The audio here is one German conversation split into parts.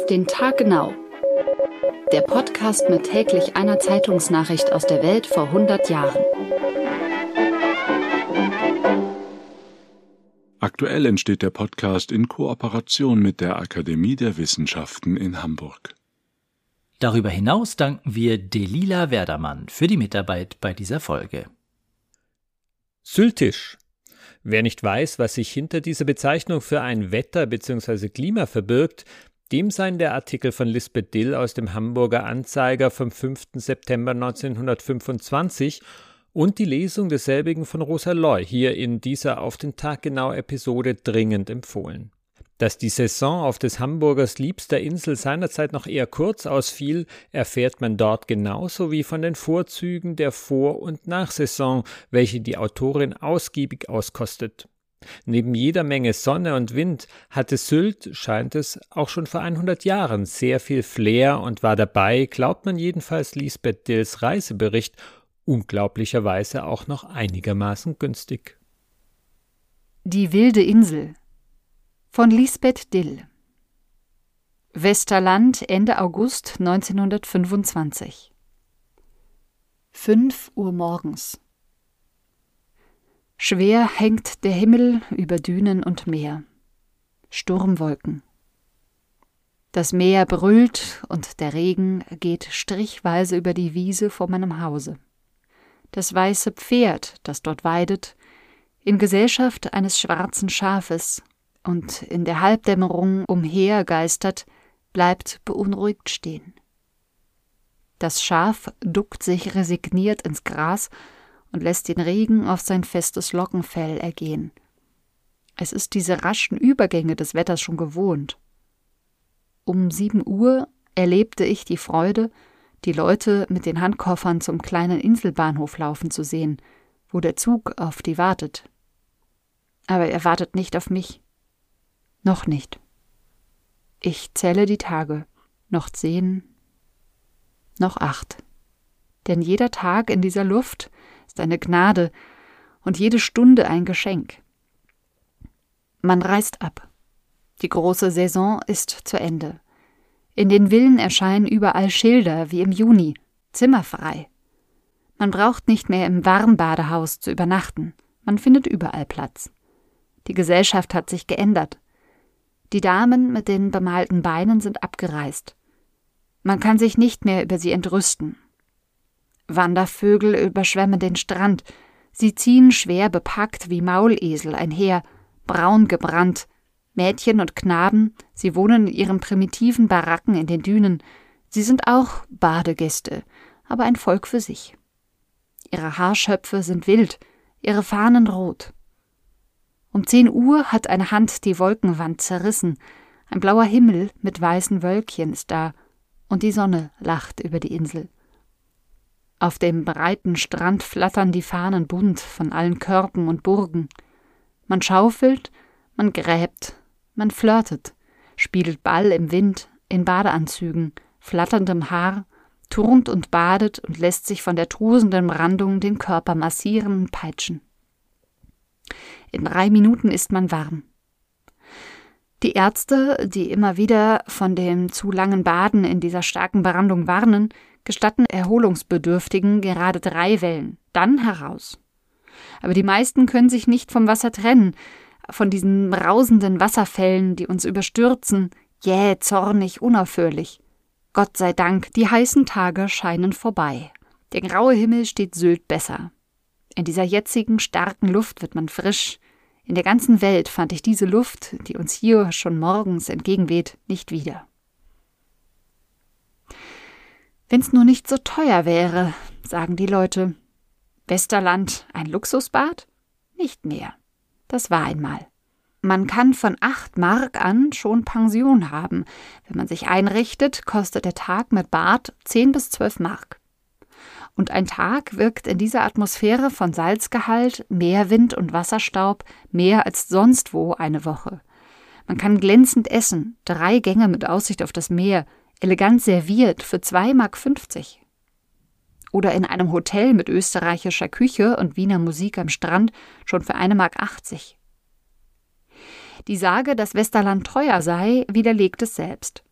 den Tag genau. Der Podcast mit täglich einer Zeitungsnachricht aus der Welt vor 100 Jahren. Aktuell entsteht der Podcast in Kooperation mit der Akademie der Wissenschaften in Hamburg. Darüber hinaus danken wir Delila Werdermann für die Mitarbeit bei dieser Folge. Syltisch. Wer nicht weiß, was sich hinter dieser Bezeichnung für ein Wetter bzw. Klima verbirgt, dem seien der Artikel von Lisbeth Dill aus dem Hamburger Anzeiger vom 5. September 1925 und die Lesung desselbigen von Rosa Loy hier in dieser Auf den Tag genau Episode dringend empfohlen. Dass die Saison auf des Hamburgers liebster Insel seinerzeit noch eher kurz ausfiel, erfährt man dort genauso wie von den Vorzügen der Vor- und Nachsaison, welche die Autorin ausgiebig auskostet. Neben jeder Menge Sonne und Wind hatte Sylt, scheint es, auch schon vor 100 Jahren sehr viel Flair und war dabei, glaubt man jedenfalls Lisbeth Dills Reisebericht, unglaublicherweise auch noch einigermaßen günstig. Die wilde Insel von Lisbeth Dill. Westerland, Ende August 1925. 5 Uhr morgens. Schwer hängt der Himmel über Dünen und Meer. Sturmwolken. Das Meer brüllt und der Regen geht strichweise über die Wiese vor meinem Hause. Das weiße Pferd, das dort weidet, in Gesellschaft eines schwarzen Schafes und in der Halbdämmerung umhergeistert, bleibt beunruhigt stehen. Das Schaf duckt sich resigniert ins Gras und lässt den Regen auf sein festes Lockenfell ergehen. Es ist diese raschen Übergänge des Wetters schon gewohnt. Um 7 Uhr erlebte ich die Freude, die Leute mit den Handkoffern zum kleinen Inselbahnhof laufen zu sehen, wo der Zug auf die wartet. Aber er wartet nicht auf mich. Noch nicht. Ich zähle die Tage. Noch 10, noch 8. Denn jeder Tag in dieser Luft ist eine Gnade und jede Stunde ein Geschenk. Man reist ab. Die große Saison ist zu Ende. In den Villen erscheinen überall Schilder wie im Juni, zimmerfrei. Man braucht nicht mehr im Warmbadehaus zu übernachten. Man findet überall Platz. Die Gesellschaft hat sich geändert. Die Damen mit den bemalten Beinen sind abgereist. Man kann sich nicht mehr über sie entrüsten. Wandervögel überschwemmen den Strand. Sie ziehen schwer bepackt wie Maulesel einher, braun gebrannt. Mädchen und Knaben, sie wohnen in ihren primitiven Baracken in den Dünen. Sie sind auch Badegäste, aber ein Volk für sich. Ihre Haarschöpfe sind wild, ihre Fahnen rot. Um 10 Uhr hat eine Hand die Wolkenwand zerrissen. Ein blauer Himmel mit weißen Wölkchen ist da, und die Sonne lacht über die Insel. Auf dem breiten Strand flattern die Fahnen bunt von allen Körpen und Burgen. Man schaufelt, man gräbt, man flirtet, spielt Ball im Wind, in Badeanzügen, flatterndem Haar, turnt und badet und lässt sich von der trusenden Brandung den Körper massieren und peitschen. In 3 Minuten ist man warm. Die Ärzte, die immer wieder von dem zu langen Baden in dieser starken Brandung warnen, gestatten Erholungsbedürftigen gerade 3 Wellen, dann heraus. Aber die meisten können sich nicht vom Wasser trennen, von diesen brausenden Wasserfällen, die uns überstürzen, jäh, zornig, unaufhörlich. Gott sei Dank, die heißen Tage scheinen vorbei. Der graue Himmel steht Sylt besser. In dieser jetzigen, starken Luft wird man frisch. In der ganzen Welt fand ich diese Luft, die uns hier schon morgens entgegenweht, nicht wieder. Wenn's nur nicht so teuer wäre, sagen die Leute. Westerland, ein Luxusbad? Nicht mehr. Das war einmal. Man kann von 8 Mark an schon Pension haben. Wenn man sich einrichtet, kostet der Tag mit Bad 10 bis 12 Mark. Und ein Tag wirkt in dieser Atmosphäre von Salzgehalt, Meerwind und Wasserstaub mehr als sonst wo eine Woche. Man kann glänzend essen, 3 Gänge mit Aussicht auf das Meer, elegant serviert für 2,50 Mark. Oder in einem Hotel mit österreichischer Küche und Wiener Musik am Strand schon für 1,80 Mark. Die Sage, dass Westerland teuer sei, widerlegt es selbst.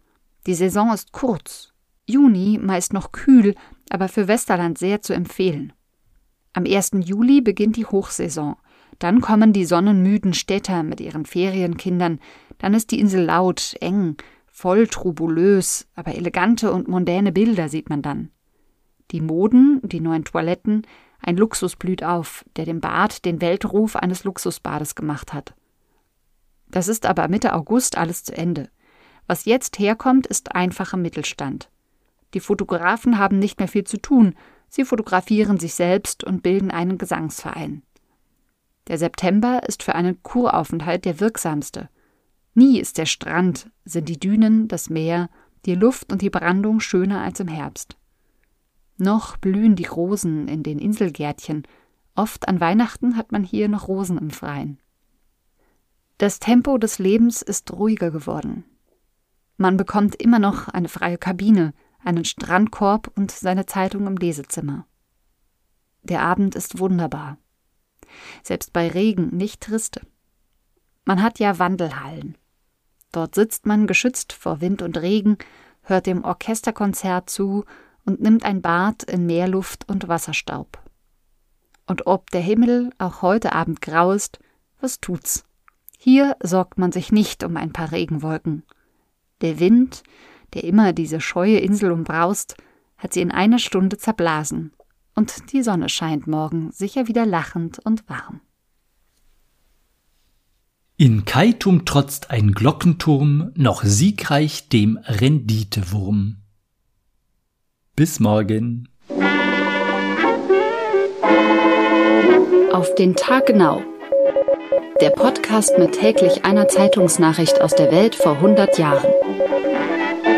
Die Saison ist kurz. Juni meist noch kühl, aber für Westerland sehr zu empfehlen. Am 1. Juli beginnt die Hochsaison. Dann kommen die sonnenmüden Städter mit ihren Ferienkindern. Dann ist die Insel laut, eng, voll trubulös, aber elegante und mondäne Bilder sieht man dann. Die Moden, die neuen Toiletten, ein Luxus blüht auf, der dem Bad den Weltruf eines Luxusbades gemacht hat. Das ist aber Mitte August alles zu Ende. Was jetzt herkommt, ist einfacher Mittelstand. Die Fotografen haben nicht mehr viel zu tun. Sie fotografieren sich selbst und bilden einen Gesangsverein. Der September ist für einen Kuraufenthalt der wirksamste. Nie ist der Strand, sind die Dünen, das Meer, die Luft und die Brandung schöner als im Herbst. Noch blühen die Rosen in den Inselgärtchen. Oft an Weihnachten hat man hier noch Rosen im Freien. Das Tempo des Lebens ist ruhiger geworden. Man bekommt immer noch eine freie Kabine, einen Strandkorb und seine Zeitung im Lesezimmer. Der Abend ist wunderbar. Selbst bei Regen nicht triste. Man hat ja Wandelhallen. Dort sitzt man geschützt vor Wind und Regen, hört dem Orchesterkonzert zu und nimmt ein Bad in Meerluft und Wasserstaub. Und ob der Himmel auch heute Abend grau ist, was tut's? Hier sorgt man sich nicht um ein paar Regenwolken. Der Wind, der immer diese scheue Insel umbraust, hat sie in einer Stunde zerblasen. Und die Sonne scheint morgen sicher wieder lachend und warm. In Keitum trotzt ein Glockenturm noch siegreich dem Renditewurm. Bis morgen. Auf den Tag genau. Der Podcast mit täglich einer Zeitungsnachricht aus der Welt vor 100 Jahren.